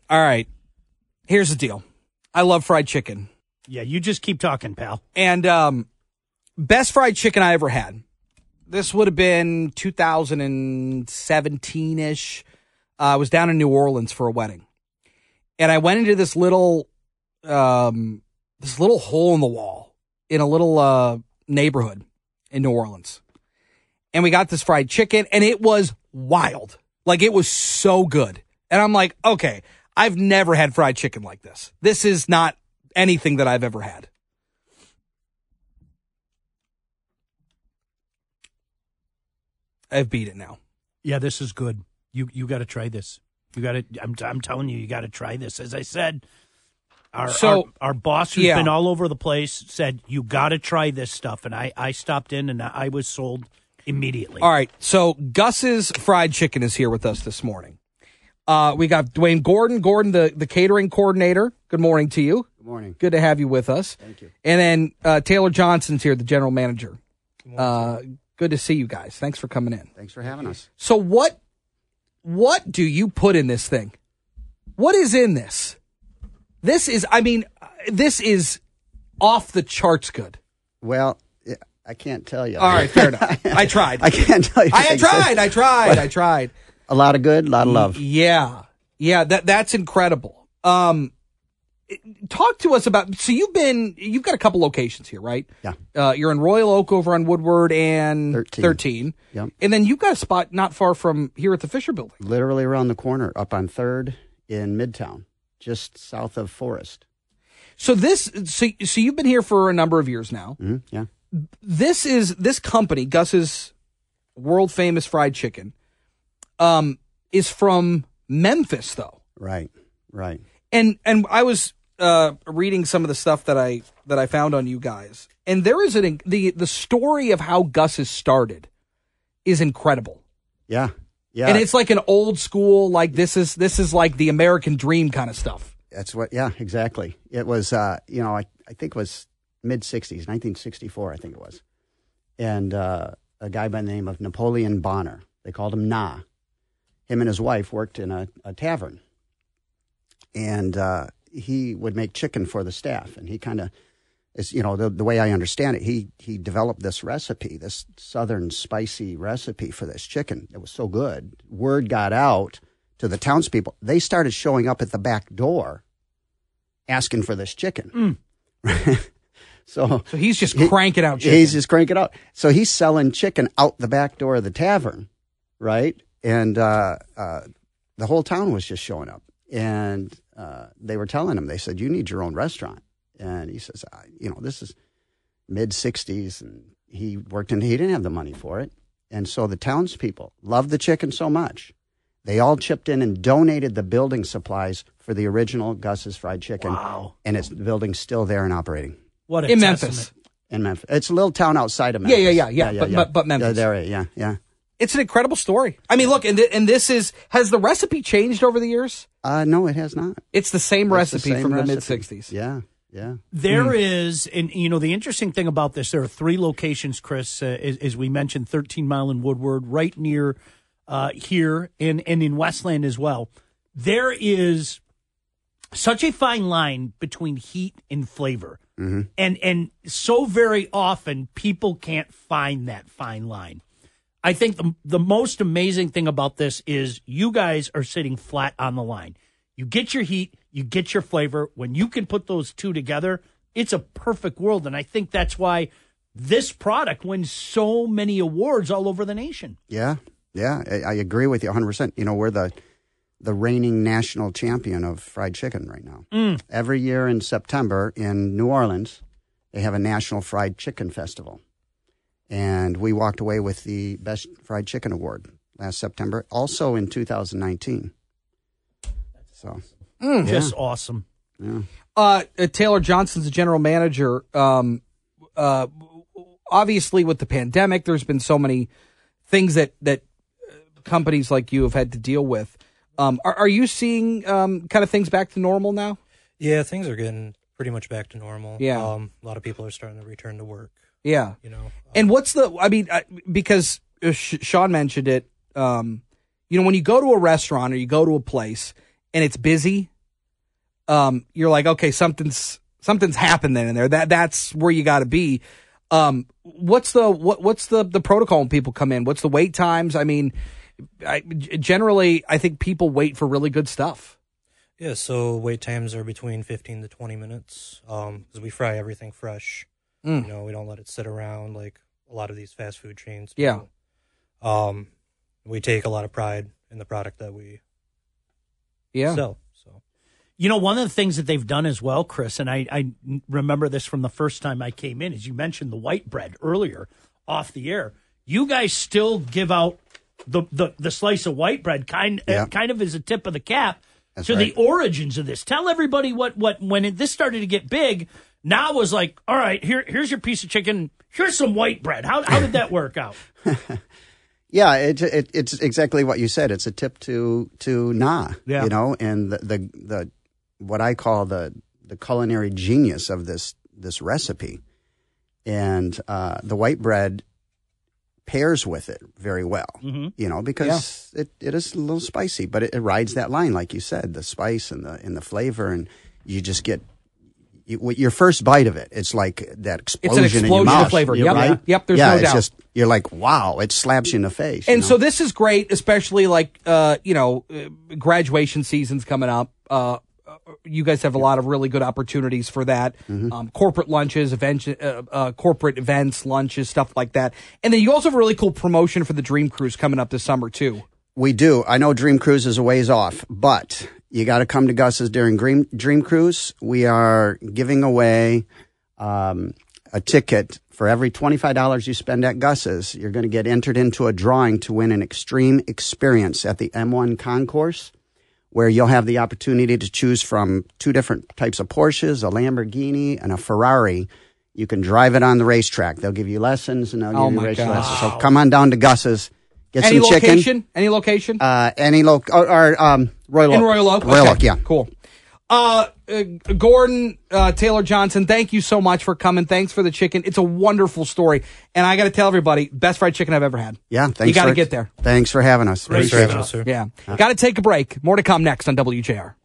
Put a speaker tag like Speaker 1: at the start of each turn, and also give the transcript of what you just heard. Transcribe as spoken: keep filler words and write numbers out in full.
Speaker 1: All right. Here's the deal. I love fried chicken.
Speaker 2: Yeah, you just keep talking, pal.
Speaker 1: And um, best fried chicken I ever had. This would have been two thousand seventeen-ish. Uh, I was down in New Orleans for a wedding. And I went into this little um, this little hole in the wall in a little uh, neighborhood in New Orleans. And we got this fried chicken, and it was wild. Like, it was so good. And I'm like, okay, I've never had fried chicken like this. This is not anything that I've ever had. I've beat it now.
Speaker 2: Yeah, this is good. You you got to try this. You got to. I'm I'm telling you, you got to try this. As I said, our
Speaker 1: so,
Speaker 2: our, our boss, who's
Speaker 1: yeah.
Speaker 2: been all over the place, said you got to try this stuff, and I I stopped in and I was sold immediately.
Speaker 1: All right, so Gus's Fried Chicken is here with us this morning. Uh, we got Dwayne Gordon, Gordon, the the catering coordinator. Good morning to you.
Speaker 3: Good morning.
Speaker 1: Good to have you with us.
Speaker 3: Thank you.
Speaker 1: And then uh, Taylor Johnson's here, the general manager.
Speaker 3: Good morning.
Speaker 1: Uh, good to see you guys. Thanks for coming in.
Speaker 3: Thanks for having us.
Speaker 1: So what what do you put in this thing? What is in this? This is, I mean, this is off the charts good.
Speaker 3: Well, I can't tell you.
Speaker 1: All right, fair enough. I tried.
Speaker 3: I can't tell you.
Speaker 1: I tried. I tried. I tried.
Speaker 3: A lot of good, a lot of love.
Speaker 1: Yeah, yeah. That that's incredible. Um, talk to us about. So you've been, you've got a couple locations here, right?
Speaker 3: Yeah.
Speaker 1: Uh, you're in Royal Oak over on Woodward and
Speaker 3: thirteen.
Speaker 1: thirteen.
Speaker 3: Yep.
Speaker 1: And then you've got a spot not far from here at the Fisher Building.
Speaker 3: Literally around the corner, up on Third in Midtown, just south of Forest.
Speaker 1: So this, so so you've been here for a number of years now.
Speaker 3: Mm-hmm. Yeah.
Speaker 1: This is this company, Gus's world famous fried chicken. Um, is from Memphis, though.
Speaker 3: Right, right.
Speaker 1: And and I was uh, reading some of the stuff that I that I found on you guys, and there is an the the story of how Gus has started is incredible.
Speaker 3: Yeah, yeah.
Speaker 1: And it's like an old school, like this is this is like the American dream kind of stuff.
Speaker 3: That's what. Yeah, exactly. It was, uh, you know, I I think it was mid sixties, nineteen sixty-four, I think it was, and uh, a guy by the name of Napoleon Bonner. They called him Na. Him and his wife worked in a, a tavern, and uh, he would make chicken for the staff. And he kind of, is you know, the, the way I understand it, he he developed this recipe, this southern spicy recipe for this chicken. It was so good. Word got out to the townspeople. They started showing up at the back door, asking for this chicken.
Speaker 1: Mm.
Speaker 3: so,
Speaker 1: so he's just
Speaker 3: he,
Speaker 1: cranking out chicken.
Speaker 3: He's just cranking out. So he's selling chicken out the back door of the tavern, right? And uh, uh, the whole town was just showing up. And uh, they were telling him, they said, you need your own restaurant. And he says, you know, this is mid-sixties. And he worked in, he didn't have the money for it. And so the townspeople loved the chicken so much. They all chipped in and donated the building supplies for the original Gus's Fried Chicken.
Speaker 2: Wow.
Speaker 3: And it's, the building's still there and operating.
Speaker 2: What a
Speaker 1: in
Speaker 2: testament.
Speaker 1: Memphis.
Speaker 3: In Memphis. It's a little town outside of Memphis.
Speaker 1: Yeah, yeah, yeah, yeah. but, but but Memphis.
Speaker 3: Yeah, there, yeah, yeah.
Speaker 1: It's an incredible story. I mean, look, and, th- and this is, has the recipe changed over the years?
Speaker 3: Uh, no, it has not.
Speaker 1: It's the same
Speaker 3: It's
Speaker 1: recipe
Speaker 3: the same
Speaker 1: from
Speaker 3: recipe.
Speaker 1: the mid-sixties.
Speaker 3: Yeah, yeah.
Speaker 2: There
Speaker 1: Mm.
Speaker 2: is, and you know, the interesting thing about this, there are three locations, Chris, uh, as, as we mentioned, thirteen Mile in Woodward, right near uh, here, and, and in Westland as well. There is such a fine line between heat and flavor.
Speaker 3: Mm-hmm.
Speaker 2: And and so very often people can't find that fine line. I think the the most amazing thing about this is you guys are sitting flat on the line. You get your heat, you get your flavor. When you can put those two together, it's a perfect world. And I think that's why this product wins so many awards all over the nation.
Speaker 3: Yeah, yeah. I, I agree with you one hundred percent. You know, we're the the reigning national champion of fried chicken right now.
Speaker 2: Mm.
Speaker 3: Every year in September in New Orleans, they have a national fried chicken festival. And we walked away with the best fried chicken award last September, also in two thousand nineteen. So,
Speaker 1: Mm.
Speaker 2: Just awesome.
Speaker 3: yeah.
Speaker 1: Uh, uh, Taylor Johnson's the general manager. Um, uh, obviously, with the pandemic, there's been so many things that, that companies like you have had to deal with. Um, are, are you seeing um, kind of things back to normal now?
Speaker 4: Yeah, things are getting pretty much back to normal.
Speaker 1: Yeah.
Speaker 4: Um, a lot of people are starting to return to work.
Speaker 1: Yeah.
Speaker 4: You know.
Speaker 1: And what's the, I mean, uh, because uh, Sh- Sean mentioned it, um, you know, when you go to a restaurant or you go to a place and it's busy um, you're like, okay, something's something's happening in there. That that's where you got to be. Um, what's the what what's the the protocol when people come in? What's the wait times? I mean, I, generally, I think people wait for really good stuff.
Speaker 4: Yeah, so wait times are between fifteen to twenty minutes um, because we fry everything fresh.
Speaker 1: Mm.
Speaker 4: You know, we don't let it sit around like a lot of these fast food chains do.
Speaker 1: Yeah.
Speaker 4: Um, we take a lot of pride in the product that we
Speaker 1: Yeah.
Speaker 4: sell. So,
Speaker 2: You know, one of the things that they've done as well, Chris, and I, I remember this from the first time I came in, is you mentioned the white bread earlier off the air. You guys still give out the, the, the slice of white bread kind,
Speaker 3: Yeah.
Speaker 2: uh, kind of as a tip of the cap
Speaker 3: That's
Speaker 2: to
Speaker 3: right.
Speaker 2: the origins of this. Tell everybody what, what when it, this started to get big, now it was like, all right, here here's your piece of chicken. Here's some white bread. How how did that work out?
Speaker 3: Yeah, it, it, it's exactly what you said. It's a tip to to Na,
Speaker 2: Yeah.
Speaker 3: you know, and the, the the what I call the the culinary genius of this this recipe, and uh, the white bread pairs with it very well,
Speaker 2: Mhm.
Speaker 3: you know, because it, it is a little spicy, but it, it rides that line, like you said, the spice and the and the flavor, and you just get. You, with your first bite of it, it's like that explosion,
Speaker 1: It's an
Speaker 3: in your
Speaker 1: explosion of
Speaker 3: mouth,
Speaker 1: flavor.
Speaker 3: you-
Speaker 1: Yep.
Speaker 3: right?
Speaker 1: Yep, there's
Speaker 3: yeah,
Speaker 1: no
Speaker 3: it's
Speaker 1: doubt.
Speaker 3: just you're like, wow, it slaps you in the face. you
Speaker 1: And
Speaker 3: know?
Speaker 1: so this is great, especially like, uh, you know, uh, graduation season's coming up. Uh, uh, you guys have a lot of really good opportunities for that.
Speaker 3: Mm-hmm.
Speaker 1: Um, corporate lunches, event, uh, uh, corporate events, lunches, stuff like that. And then you also have a really cool promotion for the Dream Cruise coming up this summer too.
Speaker 3: We do. I know Dream Cruise is a ways off, but you got to come to Gus's during Dream, Dream Cruise. We are giving away um, a ticket for every twenty-five dollars you spend at Gus's. You're going to get entered into a drawing to win an extreme experience at the M one Concourse, where you'll have the opportunity to choose from two different types of Porsches, a Lamborghini and a Ferrari. You can drive it on the racetrack. They'll give you lessons and they'll give
Speaker 1: Oh,
Speaker 3: you
Speaker 1: my
Speaker 3: race
Speaker 1: gosh.
Speaker 3: lessons. So come on down to Gus's. Get
Speaker 1: Any
Speaker 3: some chicken.
Speaker 1: location? Any location?
Speaker 3: Uh, any lo- or, or um, Royal Oak.
Speaker 1: In Royal Oak?
Speaker 3: Royal
Speaker 1: Okay,
Speaker 3: Oak, yeah.
Speaker 1: Cool. Uh, uh, Gordon, uh, Taylor Johnson, thank you so much for coming. Thanks for the chicken. It's a wonderful story. And I got to tell everybody, best fried chicken I've ever had.
Speaker 3: Yeah, thanks.
Speaker 1: You got to
Speaker 3: for-
Speaker 1: get there.
Speaker 3: Thanks for having us.
Speaker 4: thanks for
Speaker 3: Appreciate
Speaker 4: having
Speaker 3: it.
Speaker 4: us, sir.
Speaker 1: Yeah. Got to take a break. More to come next on W J R.